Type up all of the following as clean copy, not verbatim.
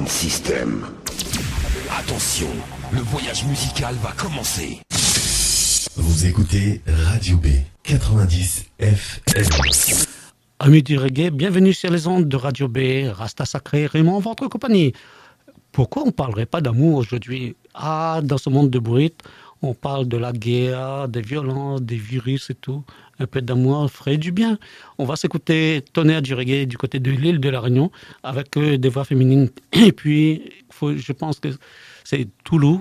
System. Attention, le voyage musical va commencer. Vous écoutez Radio B 90 FM. Amis du reggae, bienvenue sur les ondes de Radio B, Rasta Sacré, Raymond, votre compagnie. Pourquoi on ne parlerait pas d'amour aujourd'hui? Dans ce monde de bruit, on parle de la guerre, des violences, des virus et tout. Un peu d'amour ferait du bien. On va s'écouter Tonnerre du reggae du côté de l'île de la Réunion avec des voix féminines. Et puis, je pense que c'est Toulou,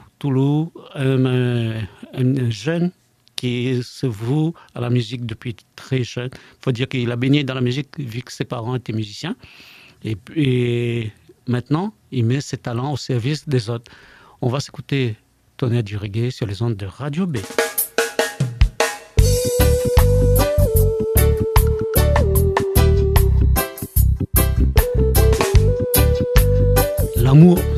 un jeune qui se voue à la musique depuis très jeune. Il faut dire qu'il a baigné dans la musique vu que ses parents étaient musiciens. Et maintenant, il met ses talents au service des autres. On va s'écouter Tonnerre du reggae sur les ondes de Radio B. L'amour.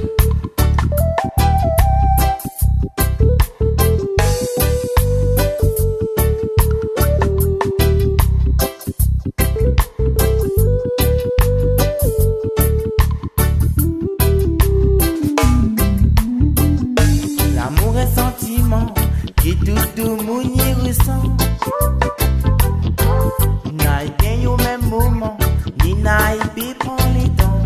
L'amour est sentiment qui tout monde y ressent. N'a bien au même moment, ni n'a pas prend les temps.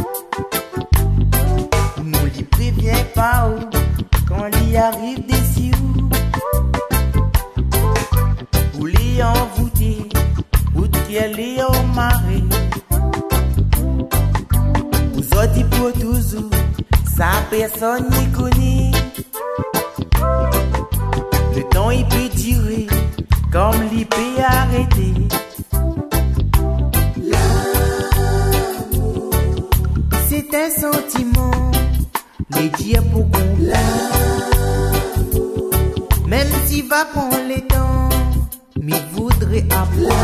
Nous lui prévient pas où, quand il arrive des sioux. Ou les envoûter, ou qu'elle est au marais. Vous autres dit pour toujours, sa personne n'y connaît. Le temps il peut durer, comme il peut arrêter. L'amour, c'est un sentiment, les dire pour qu'on l'amour, même s'il va prendre le temps, mais voudrait apprendre.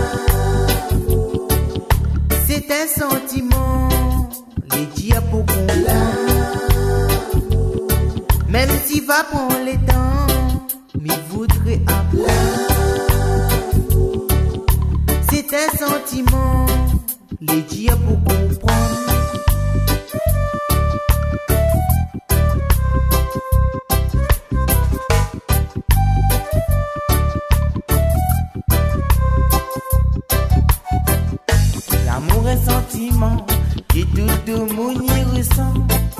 C'est un sentiment, les dire pour qu'on l'amour, même s'il va prendre le temps, mais voudrait apprendre. C'est un sentiment, les dire pour comprendre. L'amour est sentiment que tout le monde y ressent.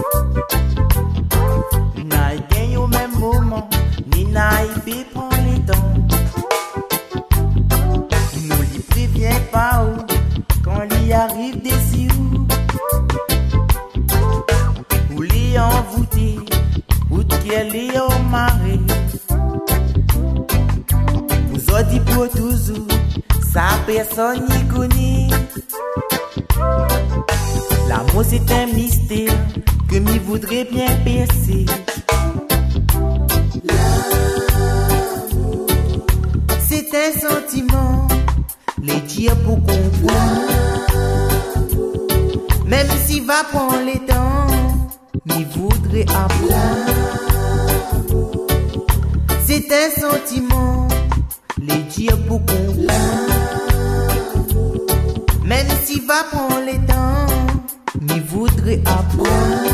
N'a gagné au même moment, ni n'a pas prend les temps. Nous lui prévient pas où, quand il arrive des sioux. Ou les envoûter, ou qu'elle est au marais. Vous autres dit pour toujours, sa personne n'y connaît. L'amour c'est un mystère que m'y voudrait bien percer. L'amour, c'est un sentiment, les dire pour comprendre. Même s'il va prendre le temps, m'y voudrait apprendre. C'est un sentiment, les dire pour comprendre. Même s'il va prendre le temps, m'y voudrait apprendre.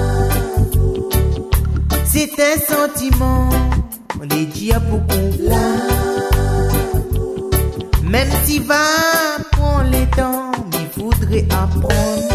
C'est un sentiment, les dire pour comprendre. Même s'il va prendre le temps, m'y voudrait apprendre.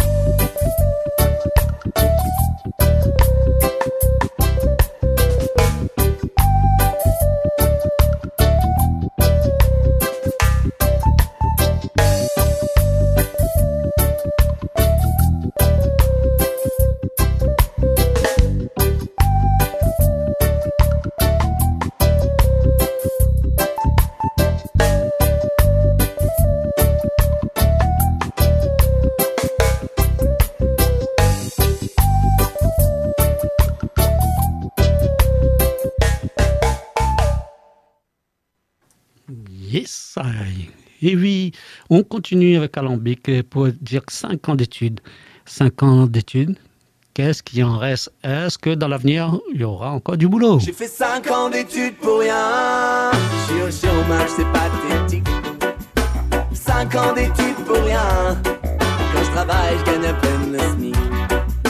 Yes, et oui, on continue avec Alambic pour dire 5 ans d'études. 5 ans d'études, qu'est-ce qu'il en reste? Est-ce que dans l'avenir, il y aura encore du boulot? J'ai fait 5 ans d'études pour rien. Je suis au chômage, c'est pathétique. 5 ans d'études pour rien. Quand je travaille, je gagne à peine le SMIC.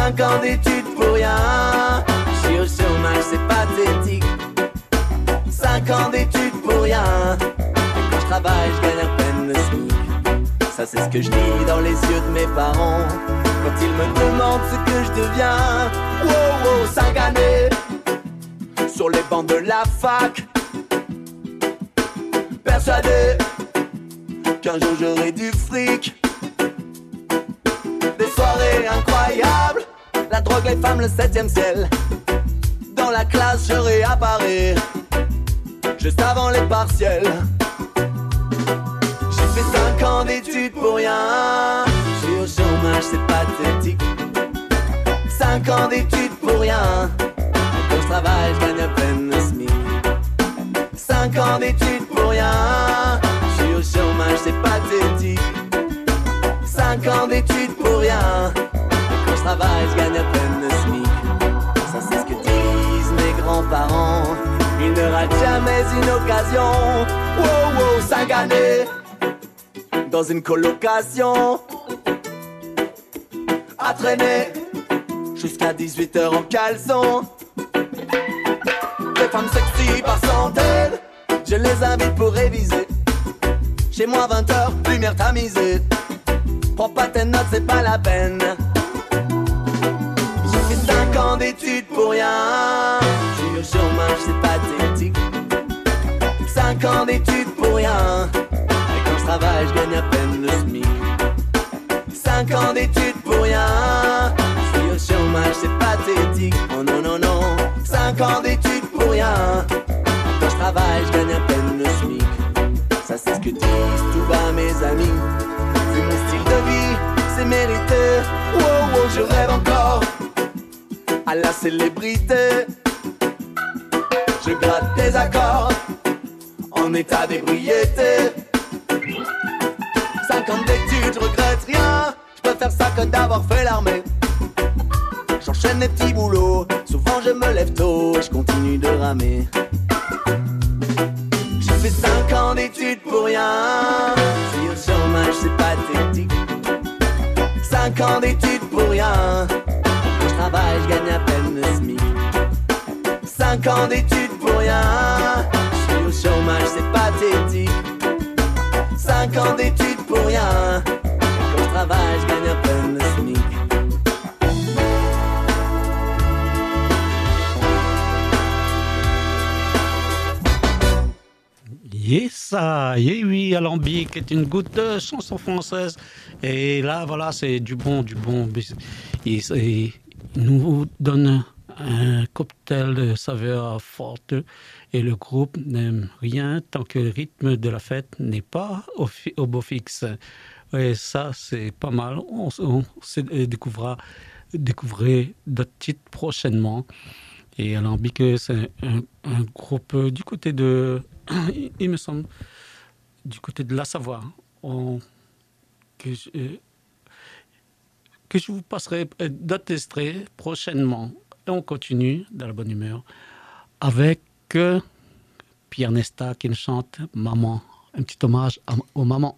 5 ans d'études pour rien. Je suis au chômage, c'est pathétique. 5 ans d'études pour rien. Et quand je travaille, je gagne à peine le SMIC. Ça c'est ce que je dis dans les yeux de mes parents quand ils me demandent ce que je deviens. Wow, wow, 5 années sur les bancs de la fac, persuadé qu'un jour j'aurai du fric. Des soirées incroyables, la drogue, les femmes, le 7e ciel. Dans la classe je réapparais juste avant les partiels. J'ai fait 5 ans d'études pour rien. Je suis au chômage, c'est pathétique. 5 ans d'études pour rien. Quand je travaille, je gagne à peine le SMIC. 5 ans d'études pour rien. Je suis au chômage, c'est pathétique. 5 ans d'études pour rien. Quand je travaille, je gagne à peine le SMIC. Ça c'est ce que disent mes grands-parents. Ils ne ratent jamais une occasion. Wow, wow, 5 années dans une colocation, à traîner jusqu'à 18h en caleçon. Des femmes sexy par centaines, je les invite pour réviser. Chez moi 20h, lumière tamisée. Prends pas tes notes, c'est pas la peine. J'ai fait 5 ans d'études pour rien. Je suis au chômage, c'est pathétique. 5 ans d'études pour rien. Et quand je travaille, je gagne à peine le SMIC. 5 ans d'études pour rien. Je suis au chômage, c'est pathétique. Oh non, non, non. 5 ans d'études pour rien. Quand je travaille, je gagne à peine le SMIC. Ça c'est ce que disent tout bas mes amis. Vu mon style de vie, c'est mérité. Wow, wow, je rêve encore à la célébrité. Je gratte des accords en état d'ébriété. 5 ans d'études, je regrette rien. Je préfère ça que d'avoir fait l'armée. J'enchaîne les petits boulots. Souvent je me lève tôt et je continue de ramer. J'ai fait 5 ans d'études pour rien. Je suis au chômage, c'est pathétique. 5 ans d'études pour rien. Quand je travaille, je gagne à peine le SMIC. 5 ans d'études pour rien. Je suis au chômage, c'est pathétique. 5 ans d'études pour rien. Quand je travaille, je gagne à peine le SMIC. Yes, yeah, oui, Alambic est une goutte de chanson française. Et là, voilà, c'est du bon. Il nous donne un cocktail de saveurs fortes. Et le groupe n'aime rien tant que le rythme de la fête n'est pas au beau fixe. Et ça, c'est pas mal. On découvrira d'autres titres prochainement. Et Alambic, c'est un groupe du côté de... Il me semble, du côté de la Savoie, que je vous passerai d'autres extraits prochainement. Et on continue dans la bonne humeur avec Pierre Nesta qui nous chante Maman, un petit hommage aux mamans.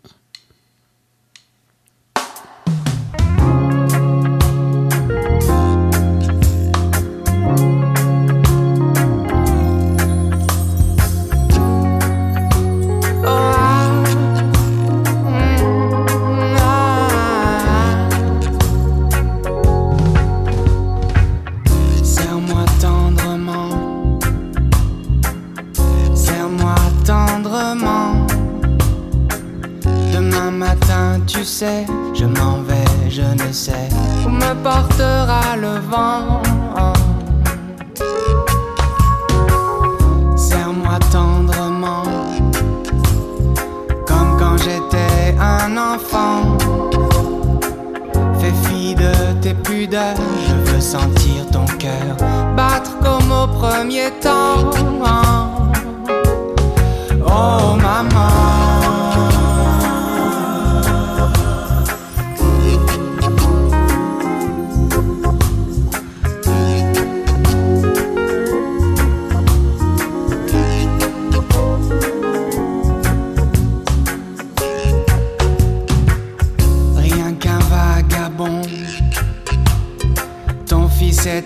Tu sais, je m'en vais, je ne sais où me portera le vent. Serre-moi tendrement, comme quand j'étais un enfant. Fais fi de tes pudeurs, je veux sentir ton cœur battre comme au premier temps. Oh maman,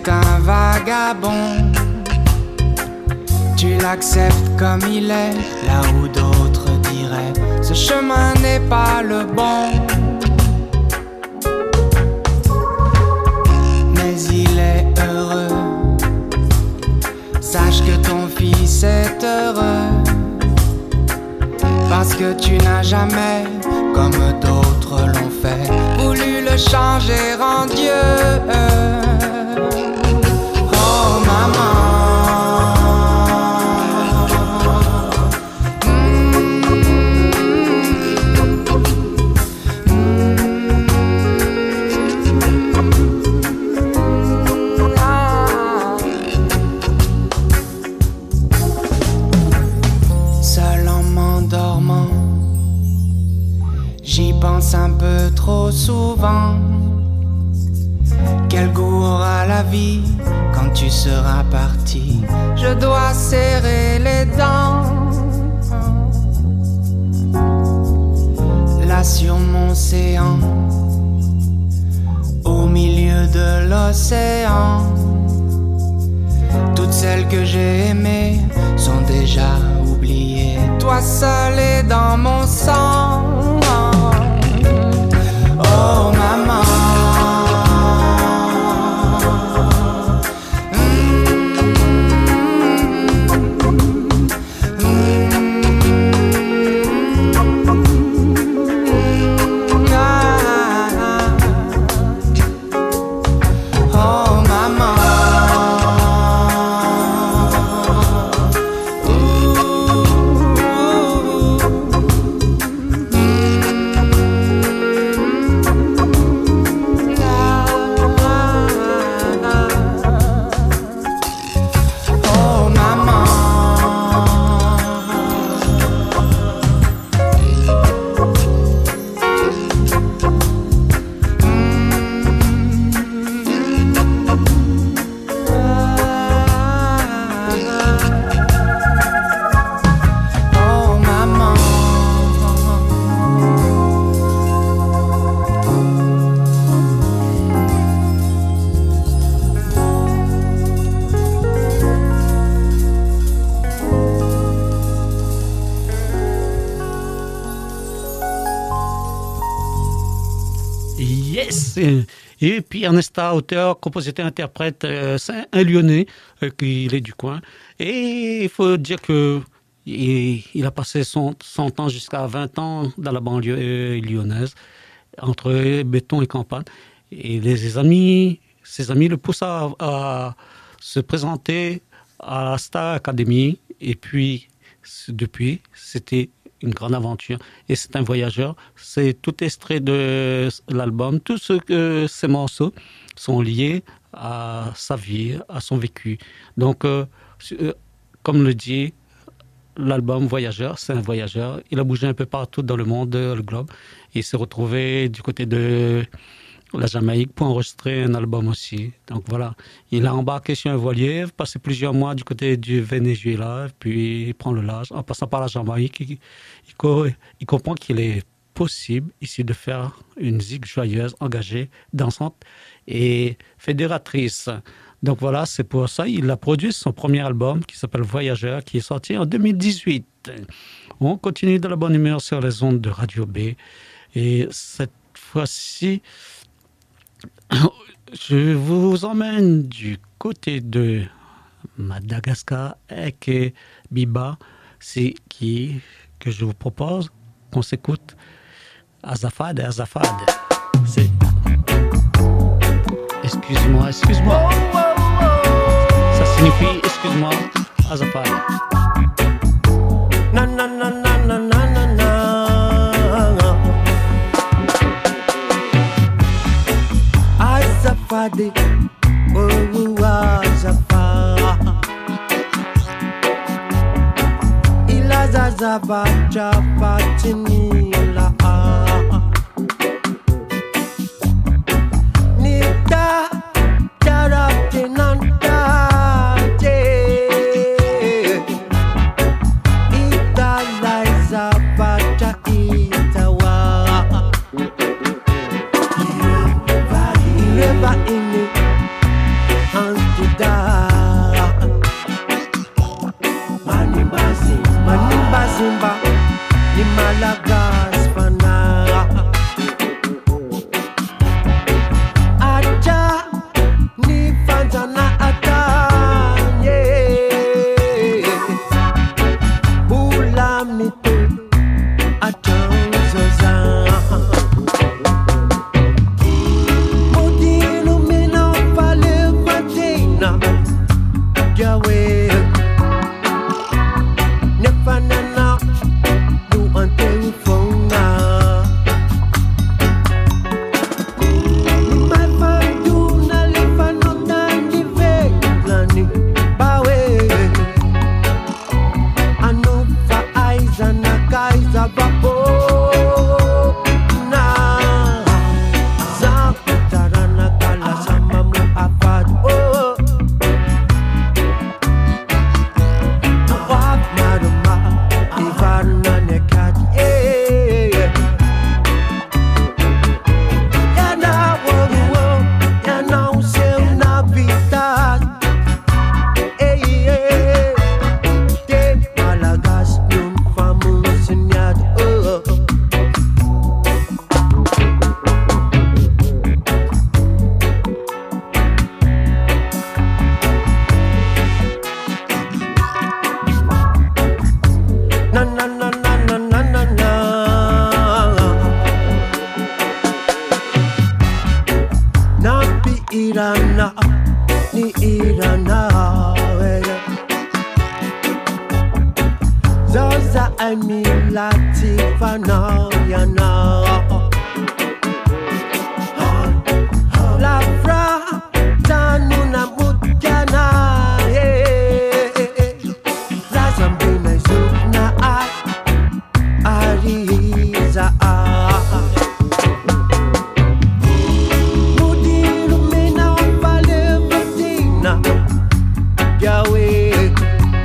est un vagabond. Tu l'acceptes comme il est, là où d'autres diraient ce chemin n'est pas le bon. Mais il est heureux, sache que ton fils est heureux, parce que tu n'as jamais, comme d'autres l'ont fait, voulu le changer en Dieu. Oh maman, un peu trop souvent. Quel goût aura la vie quand tu seras parti? Je dois serrer les dents. Là sur mon séant, au milieu de l'océan, toutes celles que j'ai aimées sont déjà oubliées. Toi seul est dans mon sang. Oh maman, oh maman. Et puis Ernesta, auteur, compositeur, interprète, c'est un Lyonnais, il est du coin. Et il faut dire que il a passé son temps jusqu'à 20 ans dans la banlieue lyonnaise, entre béton et campagne. Et ses amis le poussent à se présenter à la Star Academy. Et puis, depuis, c'était une grande aventure. Et c'est un voyageur. C'est tout extrait de l'album. Tous ces morceaux sont liés à sa vie, à son vécu. Donc, comme le dit l'album Voyageur, c'est un voyageur. Il a bougé un peu partout dans le monde, le globe. Il s'est retrouvé du côté de la Jamaïque pour enregistrer un album aussi. Donc voilà, il a embarqué sur un voilier, passé plusieurs mois du côté du Venezuela, puis il prend le large. En passant par la Jamaïque, il comprend qu'il est possible ici de faire une zig joyeuse, engagée, dansante et fédératrice. Donc voilà, c'est pour ça qu'il a produit son premier album qui s'appelle Voyageur, qui est sorti en 2018. On continue de la bonne humeur sur les ondes de Radio B. Et cette fois-ci, je vous emmène du côté de Madagascar avec Biba. C'est qui que je vous propose qu'on s'écoute. Azafad. C'est... Excuse-moi. Ça signifie excuse-moi, Azafad. Na na na na na na na. Azafade, oh Azafad. Ila zazaba chapatini la. Nita charatinanta je. Ita laizaba cha itawa. Ireba ini. tida Manimba zimba Ni Malagas fana Aja Ni fanzana atanye Bula mito Atanzoza Modino mina vale vatina Yahweh Nefanana Du ante ufona My vanduna lefanona ni veglani Bawe Anova aiza na kaiza vapo Na Zakutarana kala sama mu afad Oh Wap maruma Ivarna nekat Yana wo Yana useu na vida De Malagas Num famus senyad Na na na na na na na na Nabi Irana Ni Irana Zaza Ami Latifana Yana La Fra Tanuna Mutjana Razambina Zupna Ariza Mudiru Mina Vale Vatina Yahweh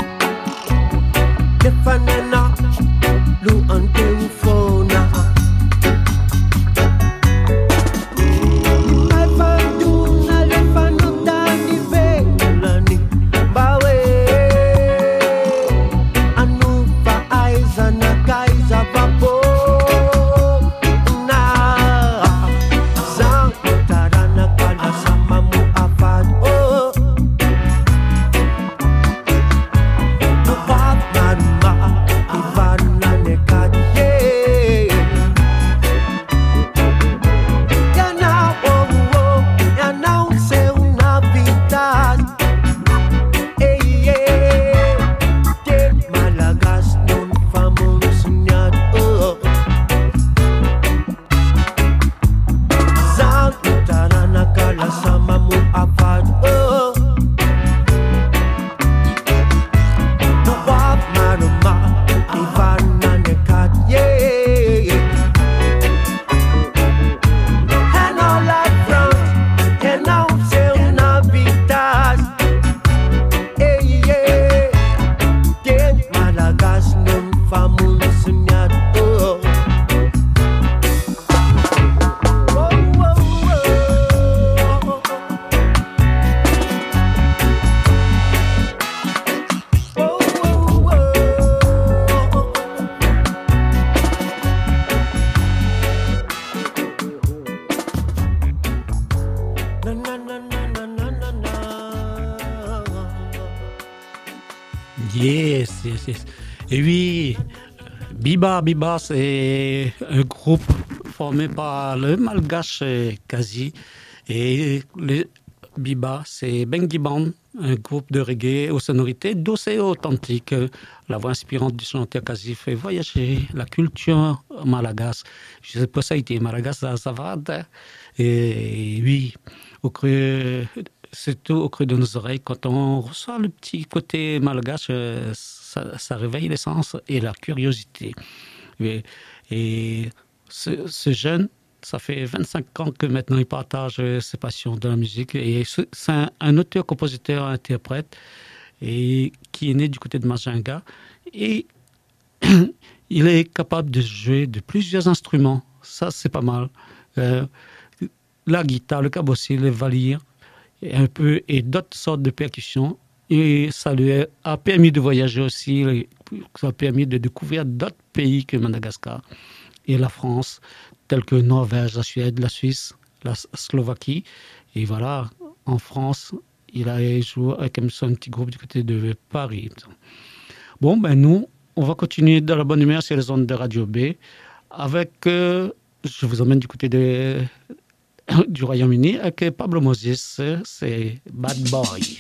Nefanana Lu ante ufona My vanduna lefanota ni veglani Bawe Anuva aiza na kaiza vapo Na Zangutarana kala sama mu afad Oh Wap maruma Ivarna nekat Yana wo Yana useu na vida De Malagas non famun senyad Zangutarana kala sama mu afad Wap maruma Ivarna nekat And all up front And now useu na vida De Malagas non famun senyad Na na na na na na na na Yes, yes, yes. Et oui, Biba, c'est un groupe formé par le malgache Kazi. Et le Biba, c'est Bengi Band, un groupe de reggae aux sonorités douces et authentiques. La voix inspirante du chanteur Kazi fait voyager la culture malagasy. Je sais pas ça a été malagasy, ça va. Et oui, surtout au creux de nos oreilles, quand on reçoit le petit côté malgache, ça réveille les sens et la curiosité. Et ce jeune, ça fait 25 ans que maintenant il partage ses passions de la musique. Et c'est un auteur, compositeur, interprète, et qui est né du côté de Majinga. Et il est capable de jouer de plusieurs instruments. Ça, c'est pas mal. La guitare, le cabossé, le valir. et d'autres sortes de percussions. Et ça lui a permis de voyager aussi, ça a permis de découvrir d'autres pays que Madagascar et la France, tels que Norvège, la Suède, la Suisse, la Slovaquie. Et voilà, en France, il a joué avec un petit groupe du côté de Paris. Bon, ben nous, on va continuer dans la bonne humeur sur les ondes de Radio B avec, je vous emmène du côté du Royaume-Uni avec Pablo Moses, c'est Bad Boy.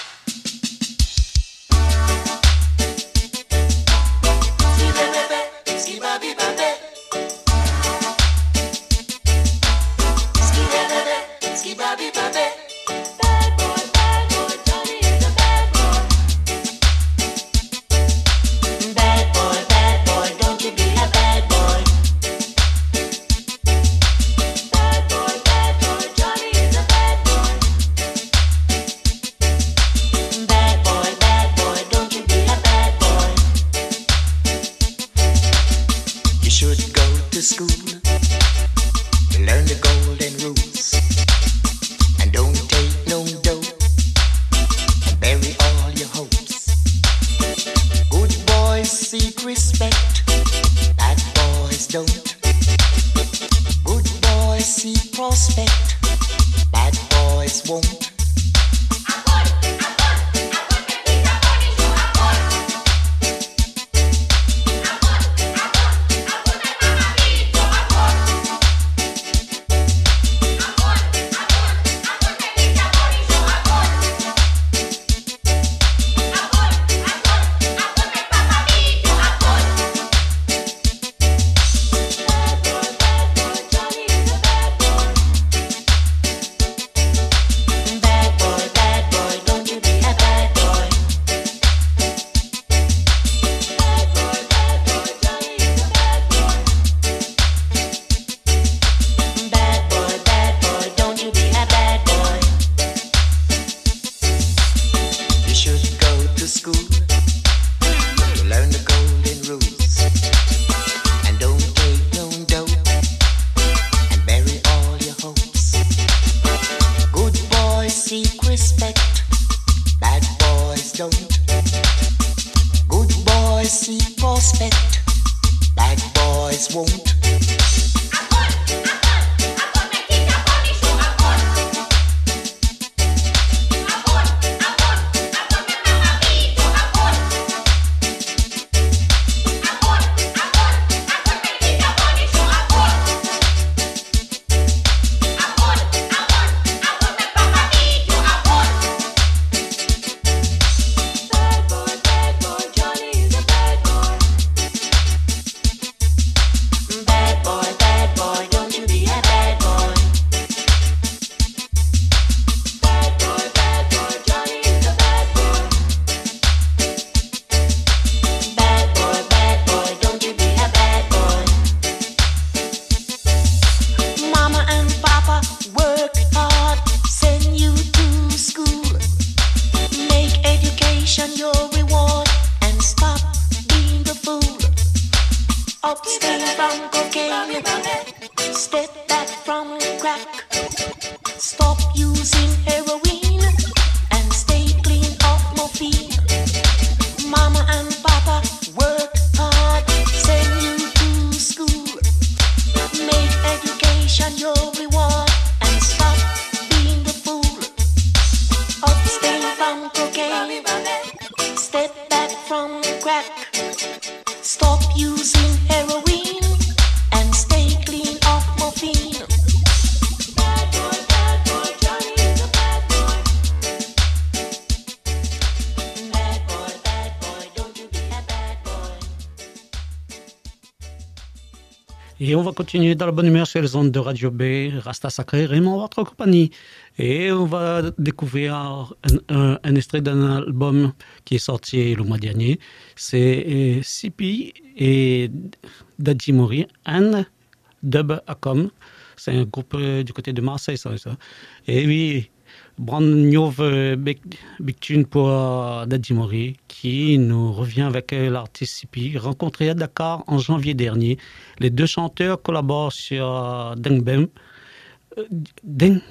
Et on va continuer dans la bonne humeur sur les ondes de Radio B, Rasta Sacré, Raymond, votre compagnie. Et on va découvrir un extrait d'un album qui est sorti le mois dernier. C'est Sipi et Dadji Mori, and Dub Acom. C'est un groupe du côté de Marseille, ça. Et oui, brand new big tune pour Dadji Mori, qui nous revient avec l'artiste Sipi, rencontré à Dakar en janvier dernier. Les deux chanteurs collaborent sur Deng Bem.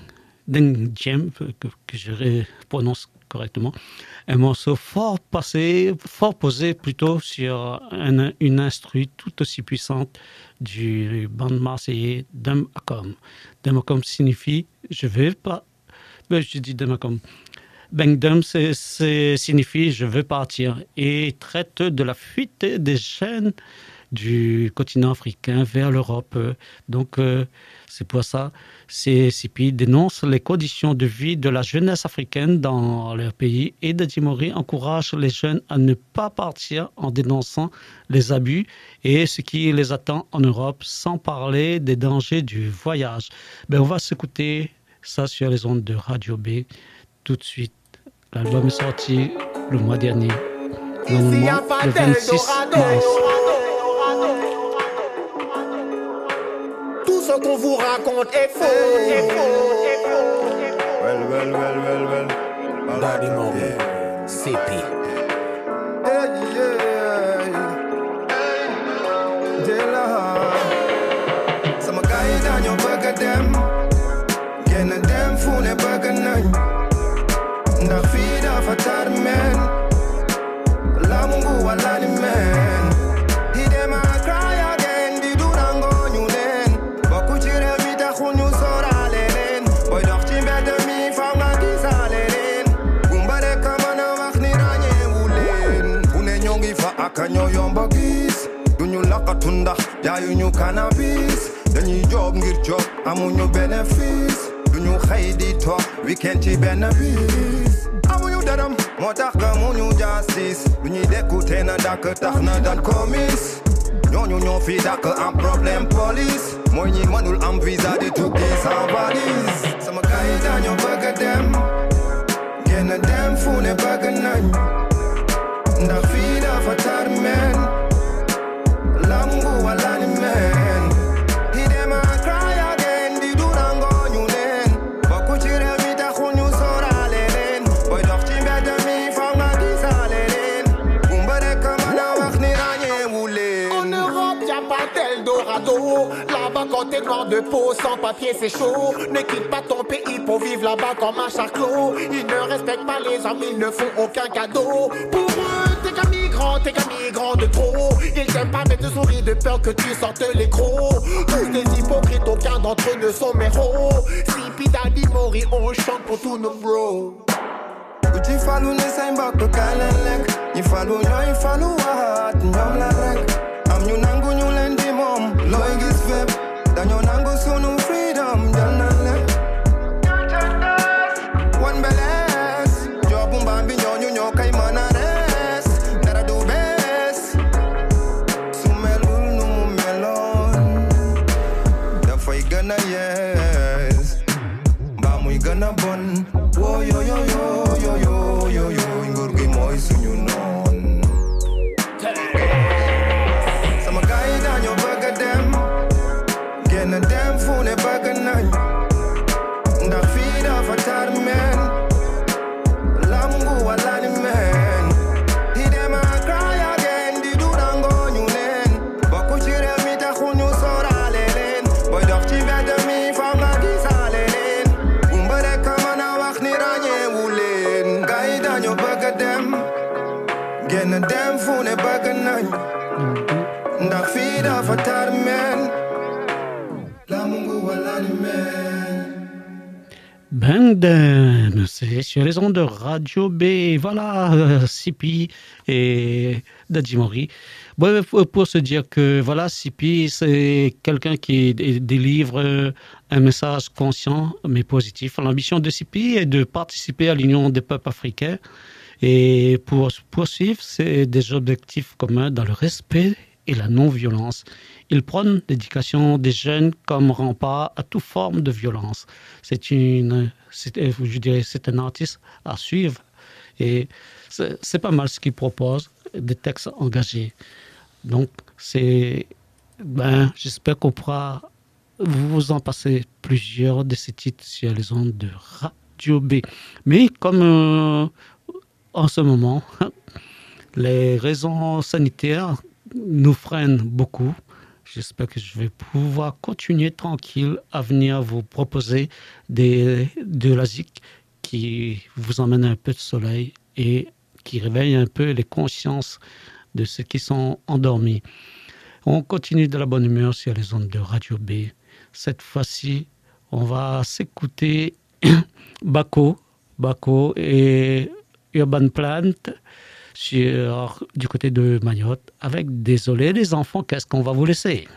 Deng Diem, que je prononce correctement, un morceau fort posé plutôt sur une instru tout aussi puissante du band marseillais Dem Akom. Dem Akom signifie je dis Dem Akom. Bang Dem signifie je veux partir et traite de la fuite des jeunes du continent africain vers l'Europe. Donc, c'est pour ça que CP dénonce les conditions de vie de la jeunesse africaine dans leur pays et Dadji Mori encourage les jeunes à ne pas partir en dénonçant les abus et ce qui les attend en Europe, sans parler des dangers du voyage. On va s'écouter ça sur les ondes de Radio B tout de suite. L'album est sorti le mois dernier, normalement le 26 mars. Tout ce qu'on vous raconte est faux. Well. Dadji Mori, CP. Sama gars yi dañoo bëgg a dem génn dem fu ne bëgg nañ ndax fii dafa tar meen la mungu wala ni meen di dem a cry again di durango ñu neen bokku ci réew mi taxu ñu sóoraale leen booy dox ci mbedd mi faw nga gisaale leen gumba rek a mën a wax ni ràññeewu leen fu ne ñoo ngi fa ak ñoo yomba gis duñu laqatu ndax jaayuñu cannabis dañuy job ngir job amuñu bénéfice duñu xëy di toog weekend ci benn bis amuñu daram moo tax gamuñu justice lu ñuy dékute na dàkk tax na dañ ko mis ñooñu ñoo fi dàkk am problème police mooy ñi mënul am visa di tukki sans valise sama gars yi dañoo bëgg a dem génn dem fu ne bëgg nañ ndax fii dafa tar meen la mungu wala ni meen di dem a cry again di durango ñu neen bokku ci réew mi taxu ñu sóoraale leen booy dox ci mbedd mi faw nga gisaale leen gumba rek a mën a wax ni ràññeewu leen. En Europe, y'a pas d'Eldorado. Là-bas, quand t'es noir de peau, sans papier, c'est chaud. Ne quitte pas ton pays pour vivre là-bas comme un charclos. Ils ne respectent pas les hommes, ils ne font aucun cadeau. Pour eux, t'es qu'un migrant de trop. Ils t'aiment pas, mais te sourient de peur que tu sortes les crocs. Tous des hypocrites, aucun d'entre eux ne sont méros. CP Dadji Mori, on chante pour tous nos bros. Uji falu ne say mbokk kaay leen lekk ñi falu ñooy falu waat ñoom la rek am ñu nangu ñu leen di moom looy gis fépp dañoo nangu sunu freedom jël na lépp wan belees joobu mbaam bi ñooñu ñoo kay mën a rees dara du bees su melul nu mu meloon dafay gën a yees mbaa muy gën a bon woo yo yo yo nguur gi mooy suñu noon sama gars yi dañoo bëgg a dem génn dem fu ne bëgg nañ ndax fii dafa tar meen la mungu wala ni meen di dem a cry again di durango ñu neen bokku ci réew mi taxu ñu sóoraale leen booy dox ci mbedd mi faw nga gisaale leen gumba rek a mën a wax ni ràññeewu leen gars yi dañoo bëgg a dem génn dem fu ne bëgg nañ ndax fii dafa tar meen la mungu wala ni meen. Bang Dem, c'est sur les ondes de Radio B. Voilà, CP et Dadji Mori. Bon, pour se dire que voilà, CP, c'est quelqu'un qui délivre un message conscient mais positif. L'ambition de CP est de participer à l'Union des peuples africains et pour poursuivre des objectifs communs dans le respect et la non-violence. Il prône l'éducation des jeunes comme rempart à toute forme de violence. C'est un artiste à suivre et c'est pas mal ce qu'il propose, des textes engagés. Donc j'espère qu'on pourra vous en passer plusieurs de ces titres sur les ondes de Radio B. Mais comme en ce moment, les raisons sanitaires nous freinent beaucoup. j'espère que je vais pouvoir continuer tranquille à venir vous proposer de la zik qui vous emmène un peu de soleil et qui réveille un peu les consciences de ceux qui sont endormis. On continue de la bonne humeur sur les ondes de Radio B. Cette fois-ci, on va s'écouter Bako et Urban Plant du côté de Mayotte avec Désolé les enfants, qu'est-ce qu'on va vous laisser?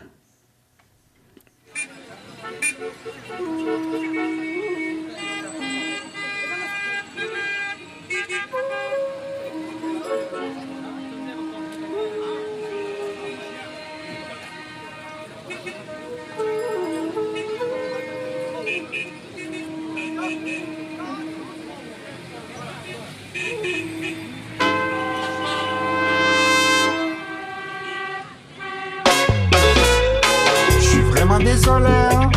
Désolé, hein?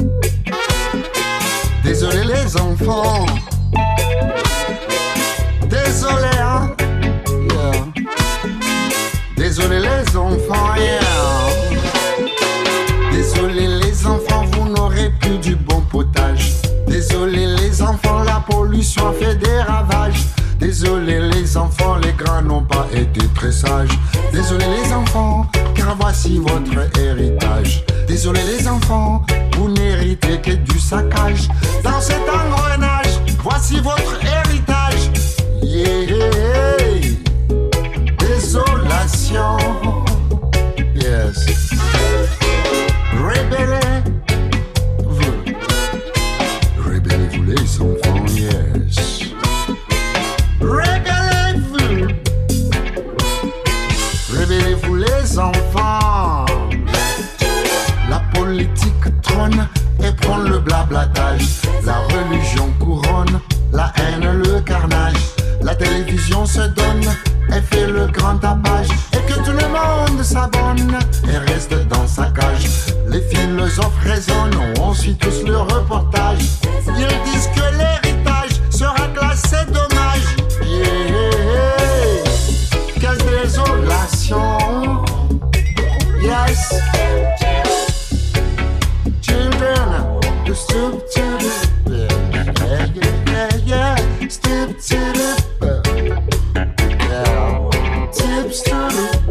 Désolé les enfants. Désolé, hein? Yeah. Désolé les enfants, yeah. Désolé les enfants, vous n'aurez plus du bon potage. Désolé les enfants, la pollution a fait des ravages. Désolé les enfants, les grains n'ont pas été très sages. Désolé les enfants, car voici votre héritage. Désolé les enfants, vous n'héritez que du saccage. Dans cet engrenage, voici votre héritage. Yeah. Désolation. Yes. Rébellez-vous les enfants, yes. Rébellez-vous les enfants. La politique trône et prend le blablatage. La religion couronne, la haine, le carnage. La télévision se donne et fait le grand tapage. Et que tout le monde s'abonne et reste dans sa cage. Les philosophes raisonnent, on suit tous le reportage. Ils disent que l'héritage sera classé dommage. Yeah. Quelle désolation. Yes. Children, you stoop to the yeah. Stoop to the yeah. Tips to the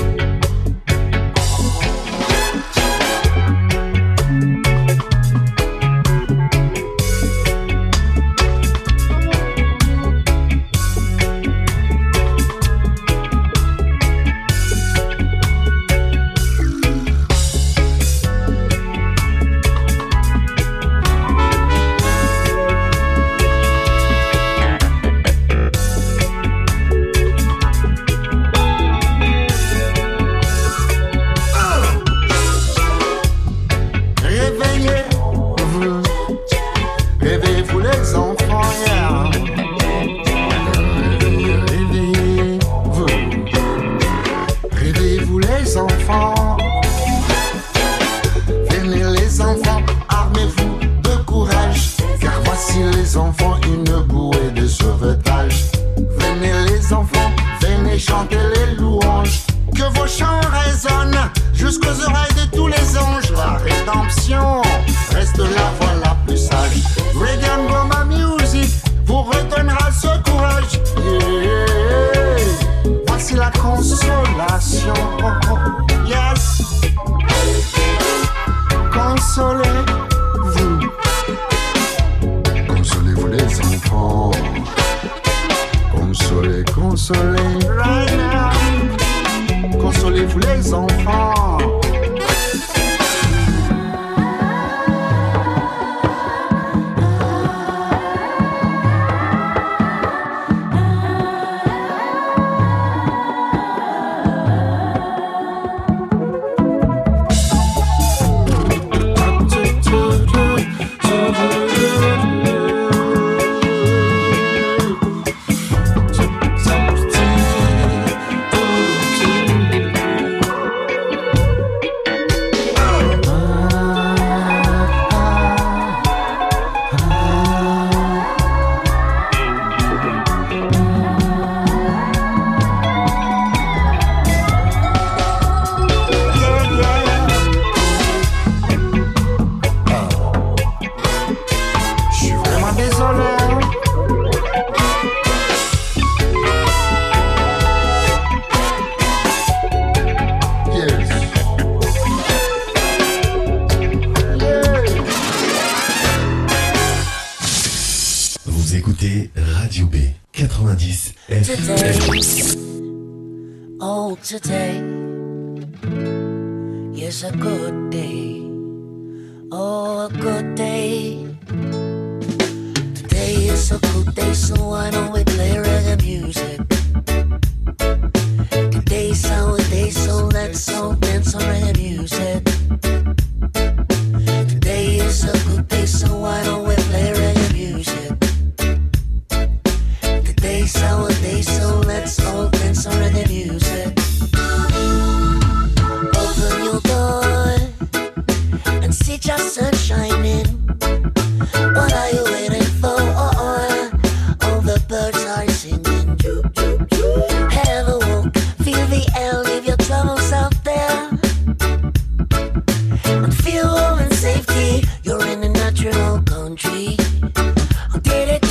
Consolez-vous les enfants. Oh, today is a good day. Oh, a good day. Today is a good day, so why don't we play reggae music? Today's our day, so let's all dance on reggae music. Today is a good day, so why don't we play reggae music? Today's our day, so let's all dance on reggae music. Open your door and see just sun shining. What are you waiting for? All the birds are singing. Have a walk, feel the air, leave your troubles out there. And feel home and safety, you're in a natural country. Did it.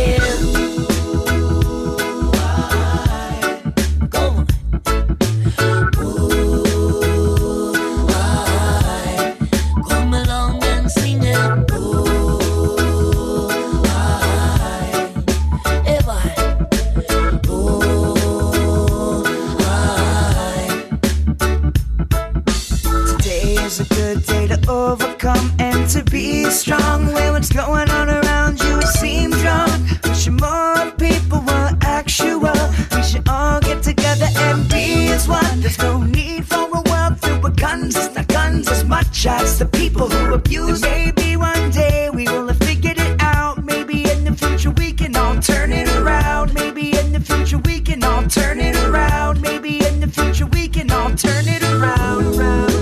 Overcome and to be strong. When what's going on around you seems wrong, wishing more people were actual. We should all get together and be as one. There's no need for a world filled with guns. It's not guns as much as the people who abuse. And maybe one day we will have figured it out. Maybe in the future we can all turn it around. Maybe in the future we can all turn it around. Maybe in the future we can all turn it around.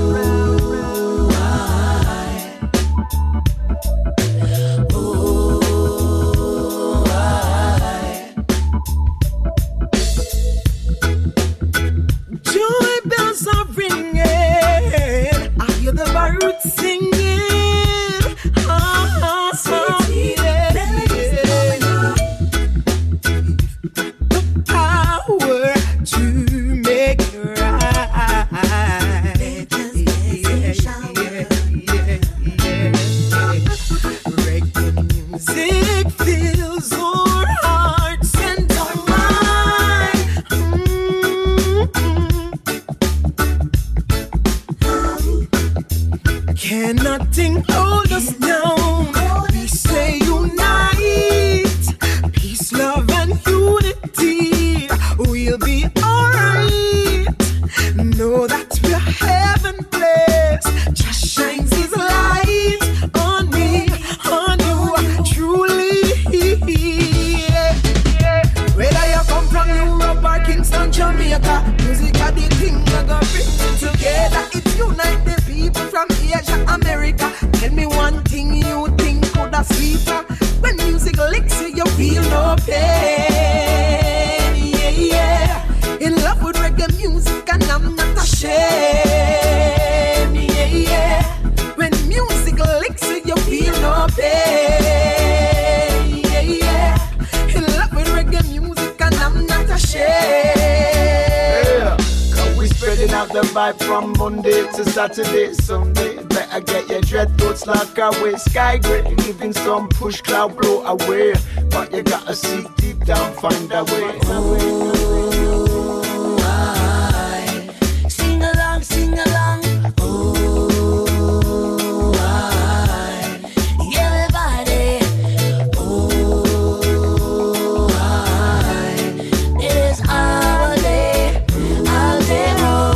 Saturday, Sunday, better get your dread thoughts like away. Sky gray, even some push cloud blow away. But you gotta seek deep down, find a way. Sing along, sing along. Everybody. It is our day, our day.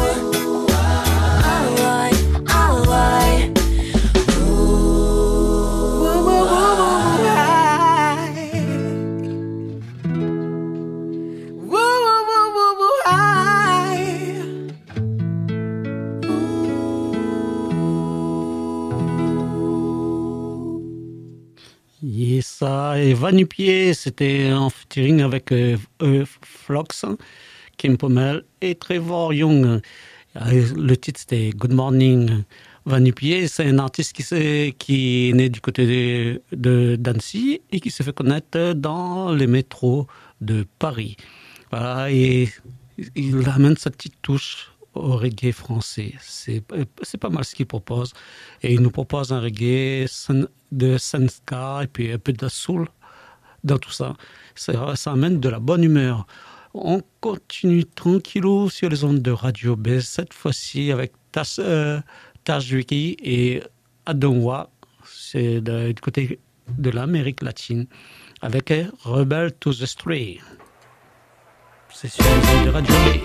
Ça, et Va-Nu-Pieds, c'était en featuring avec Flox, Kim Pommel et Trevor Young. Le titre, c'était Good Morning. Va-Nu-Pieds, c'est un artiste qui est né du côté d'Annecy et qui s'est fait connaître dans les métros de Paris. Voilà, et il amène sa petite touche au reggae français. C'est pas mal ce qu'il propose. Et il nous propose un reggae de Senska et puis un peu de soul dans tout ça. Ça amène de la bonne humeur. On continue tranquillou sur les ondes de Radio B, cette fois-ci avec Tajwiki et Adonwa, c'est du côté de l'Amérique latine, avec Rebel to the Street. C'est sur les ondes de Radio B.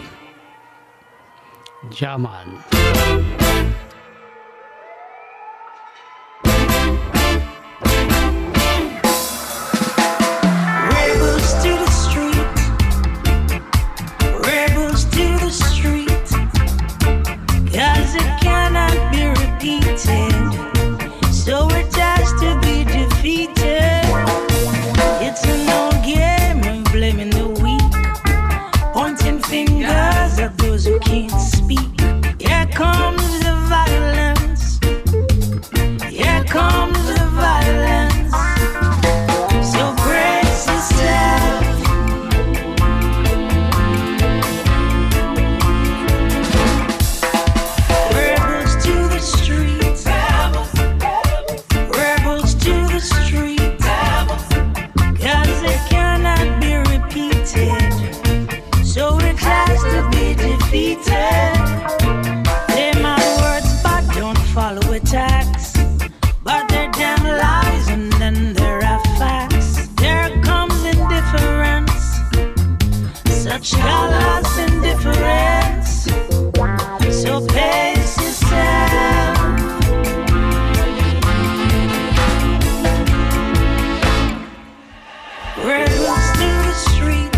Jaman. So it has to be defeated. It's an old game of blaming the weak, pointing fingers at those who can't speak. Here comes the violence. Here comes the violence. So brace yourself. Rebels to the streets. Rebels to the street, 'cause it cannot be repeated, so it has to be defeated. Say my words but don't follow attacks, but they're damn lies and then there are facts. There comes indifference, such callous indifference, so pace yourself. Rebels to the street.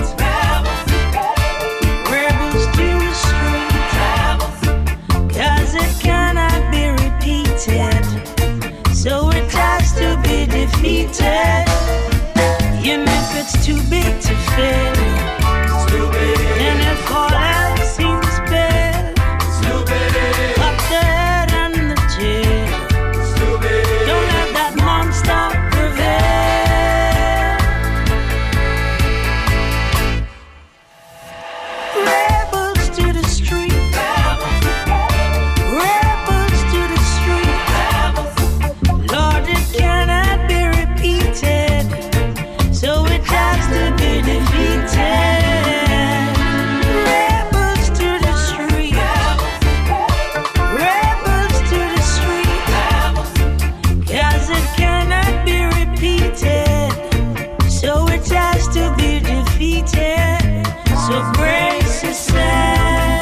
Rebels to the street. 'Cause it cannot be repeated, so it has to be defeated. Even if it's too big to fail, and if all else seems pale, up the head and the tail. Don't let that monster prevail. Rebels to the street. Rebels to the street. Lord, it cannot be repeated, so it has to be defeated. Rebels to the street. Rebels to the street. 'Cause it cannot be repeated, so it has to be defeated. So brace yourself.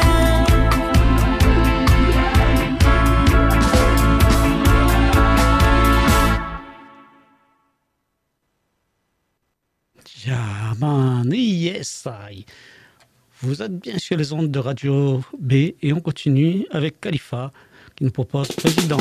Jaman, yes, I. Vous êtes bien sur les ondes de Radio B et on continue avec Khalifa qui nous propose Président.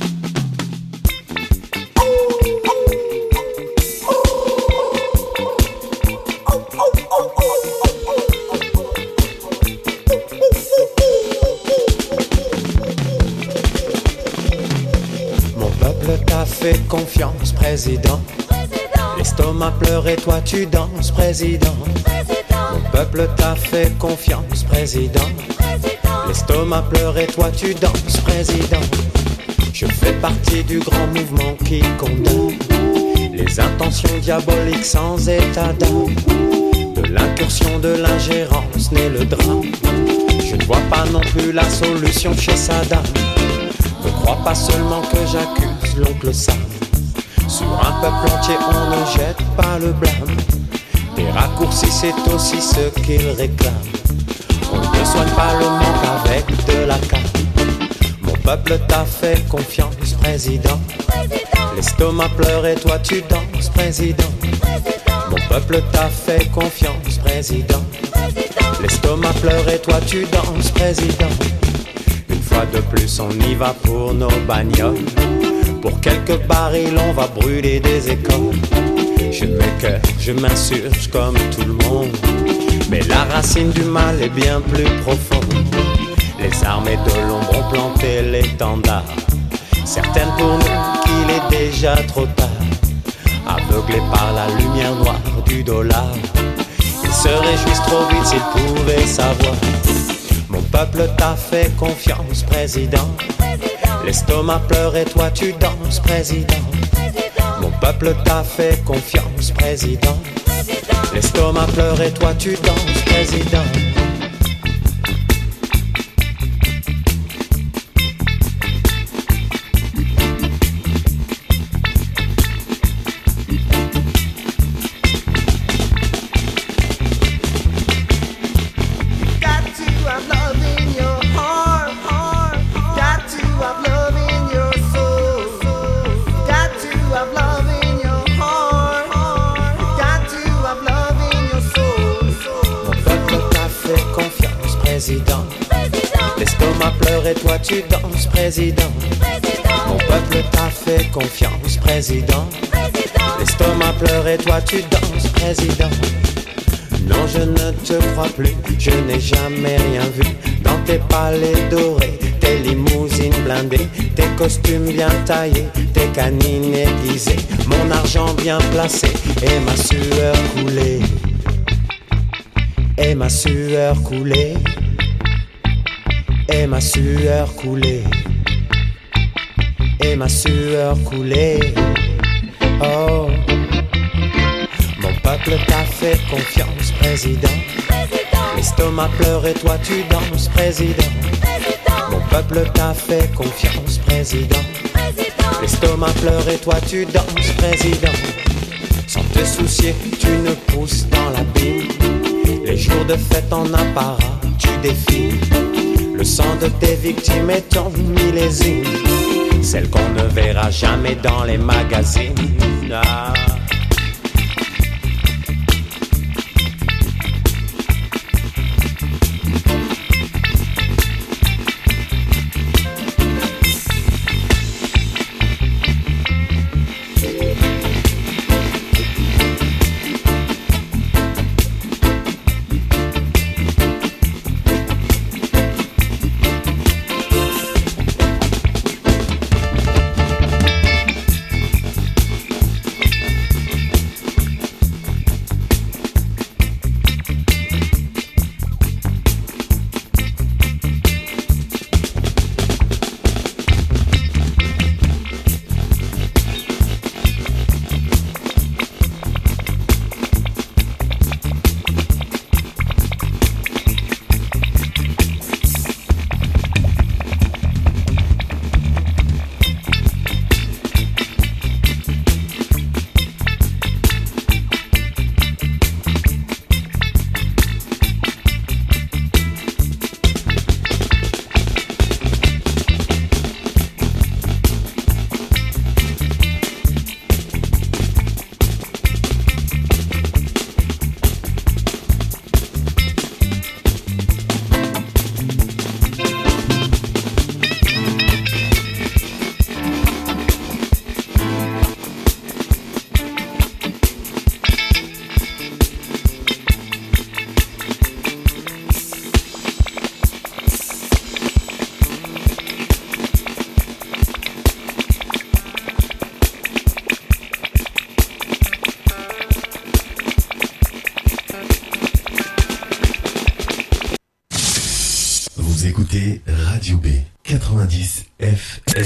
Mon peuple t'a fait confiance, président. L'estomac pleure et toi tu danses, président. Mon peuple t'a fait confiance, président. L'estomac pleure et toi tu danses, président. Je fais partie du grand mouvement qui condamne les intentions diaboliques sans état d'âme. De l'incursion, de l'ingérence naît le drame. Je ne vois pas non plus la solution chez Saddam. Ne crois pas seulement que j'accuse l'oncle Sam. Sur un peuple entier on ne jette pas le blâme. Des raccourcis c'est aussi ce qu'ils réclament. On ne soigne pas le manque avec de la canne. Mon peuple t'a fait confiance, président. L'estomac pleure et toi tu danses, président. Mon peuple t'a fait confiance, président. L'estomac pleure et toi tu danses, président. Une fois de plus on y va pour nos bagnoles. Pour quelques barils on va brûler des écoles. Je m'écoeure, je m'insurge comme tout le monde. Mais la racine du mal est bien plus profonde. Les armées de l'ombre ont planté l'étendard. Certaines pour nous qu'il est déjà trop tard. Aveuglés par la lumière noire du dollar, ils se réjouissent trop vite s'ils pouvaient savoir. Mon peuple t'a fait confiance, président. L'estomac pleure et toi tu danses, président. Mon peuple t'a fait confiance, président. L'estomac pleure et toi tu danses, président. L'estomac pleure et toi tu danses, président. Mon peuple t'a fait confiance, président. L'estomac pleure et toi tu danses, président. Non, je ne te crois plus, je n'ai jamais rien vu dans tes palais dorés, tes limousines blindées, tes costumes bien taillés, tes canines aiguisées, mon argent bien placé et ma sueur coulée. Et ma sueur coulée. Et ma sueur coulée. Et ma sueur coulée. Oh, mon peuple t'a fait confiance, président. L'estomac pleure et toi tu danses, président. Mon peuple t'a fait confiance, président. L'estomac pleure et toi tu danses, président. Sans te soucier, tu ne pousses dans l'abîme. Les jours de fête en apparat, tu défiles. Le sang de tes victimes est ton millésime, celle qu'on ne verra jamais dans les magazines. Ah. écoutez Radio B 90 FM.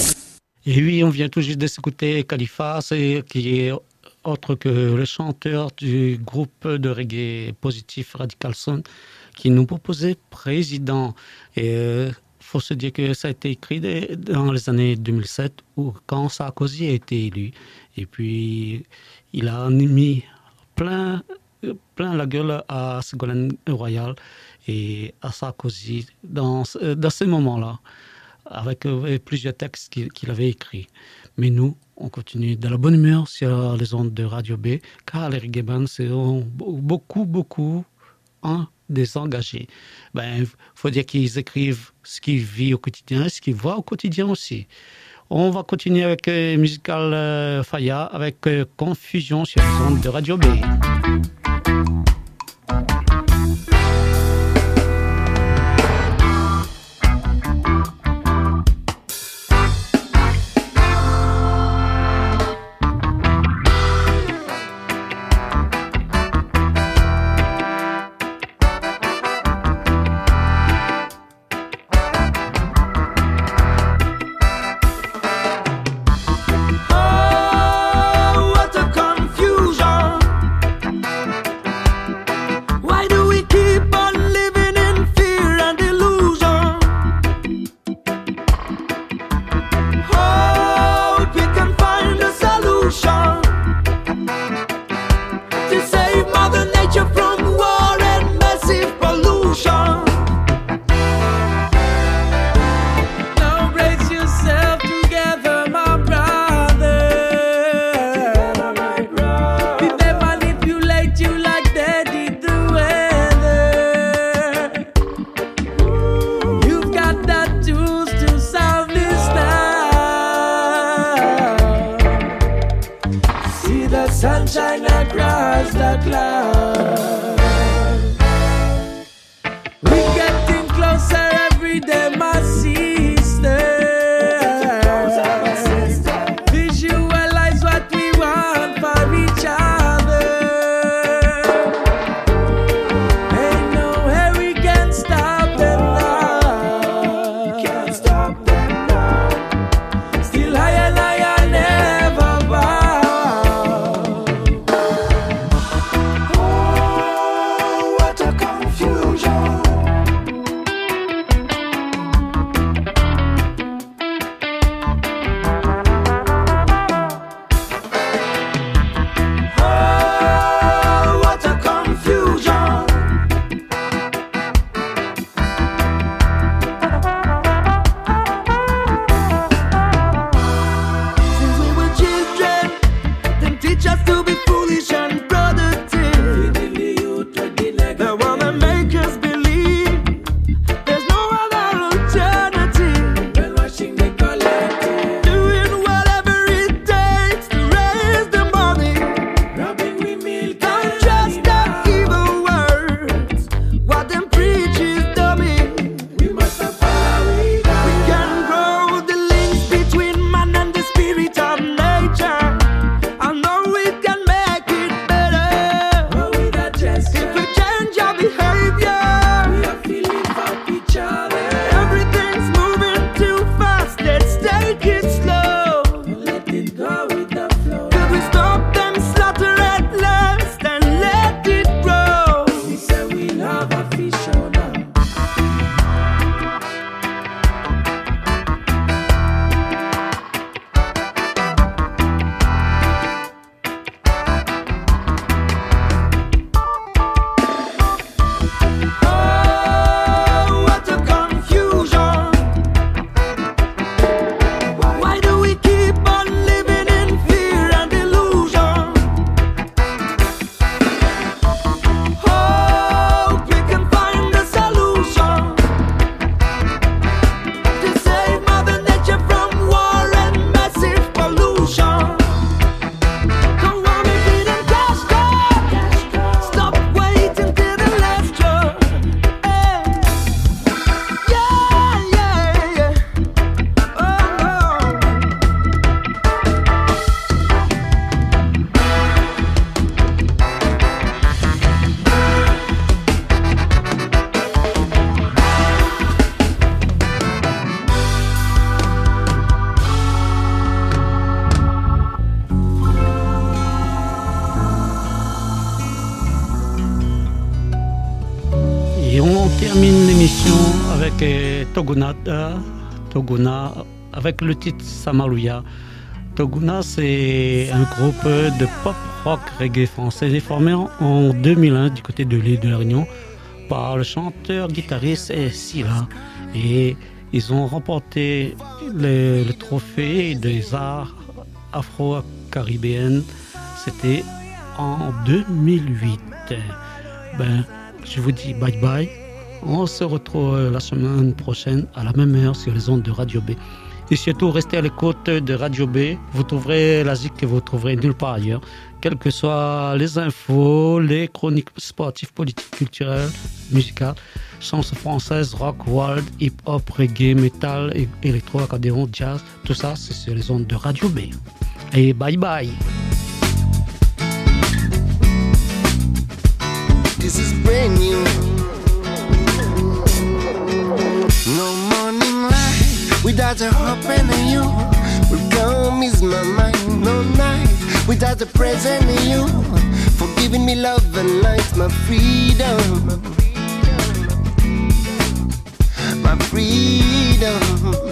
Et oui, on vient tout juste de s'écouter Khalifa, qui est autre que le chanteur du groupe de reggae Positif Radical Son, qui nous proposait Président. Et faut se dire que ça a été écrit dans les années 2007, où quand Sarkozy a été élu. Et puis, il a mis plein la gueule à Ségolène Royal et à Sarkozy dans ces moments-là, avec plusieurs textes qu'il avait écrits. Mais nous, on continue de la bonne humeur sur les ondes de Radio B, car les reggae bands sont beaucoup désengagés. Il faut dire qu'ils écrivent ce qu'ils vivent au quotidien et ce qu'ils voient au quotidien aussi. On va continuer avec Musical Faya, avec Confusion sur les ondes de Radio B. Oh Et on termine l'émission avec Togona avec le titre Samaluya. Togona, c'est un groupe de pop rock reggae français formé en 2001 du côté de l'île de la Réunion par le chanteur guitariste Silla. Et ils ont remporté le trophée des arts afro-caribéennes. C'était en 2008. Je vous dis bye bye. On se retrouve la semaine prochaine à la même heure sur les ondes de Radio B. Et surtout, restez à l'écoute de Radio B. Vous trouverez la zik que vous trouverez nulle part ailleurs. Quelles que soient les infos, les chroniques sportives, politiques, culturelles, musicales, chansons françaises, rock, world, hip-hop, reggae, metal, électro, accordéon, jazz. Tout ça, c'est sur les ondes de Radio B. Et bye bye. This is brand new. No morning light without a hope and a you. Will come is my mind. No night without a present in you. For giving me love and light, my freedom. My freedom.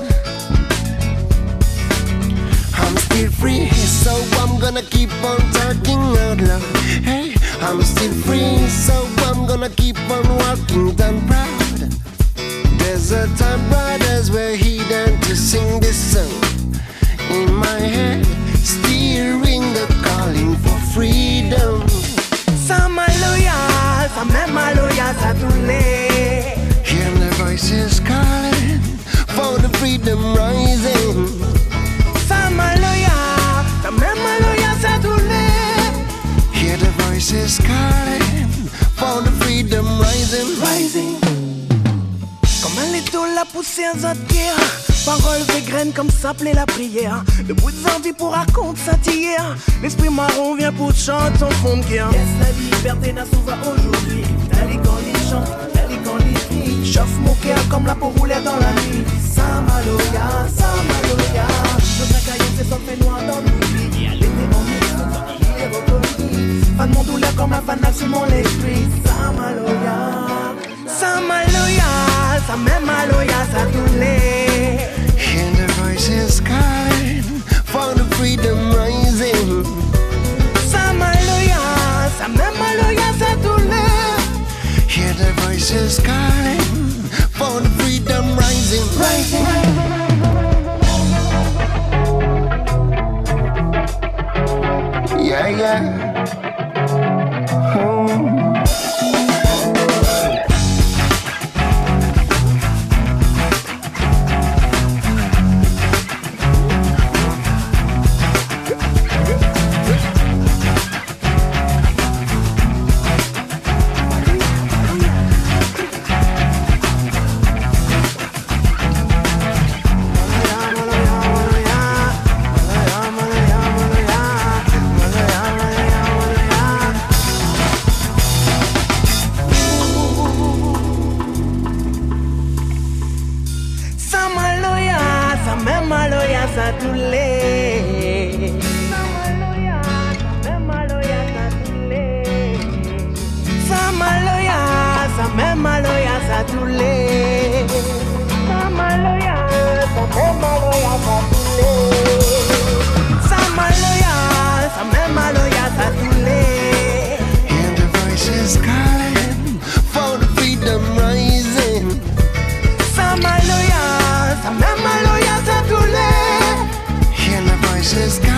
I'm still free, so I'm gonna keep on talking out loud. Hey, I'm still free, so I'm gonna keep on walking down proud. There's a time brothers were hidden to sing this song in my head, steering the calling for freedom. Samaluya, Samaluya, Satule. Hear the voices calling for the freedom rising. Samaluya, Samaluya, Satule. Hear the voices calling for the freedom rising, rising. Comme un lito, la poussière zatir. Paroles et graines comme s'appelait la prière. Le bout de zanti pour raconter sa tire. L'esprit marron vient pour chanter son fond de guerre. Yes, la liberté n'a souvent aujourd'hui. Elle est quand il chante, elle est quand il crie. Chauffe mon cœur comme la peau roulée dans la nuit. Samaluya, Samaluya. Notre caillou c'est son fait noir dans l'oubli. Et elle était en mix, il est reconnu. Fan mon douleur comme un fanal sur mon esprit. Samaluya, Samaluya, Samaluya, Satule. Hear the voices calling for the freedom rising. Samaluya, Samaluya, Satule. Hear the voices calling for the freedom rising, rising. Yeah, yeah. Samaluya, Samaluya, Satule. Hear the voices calling.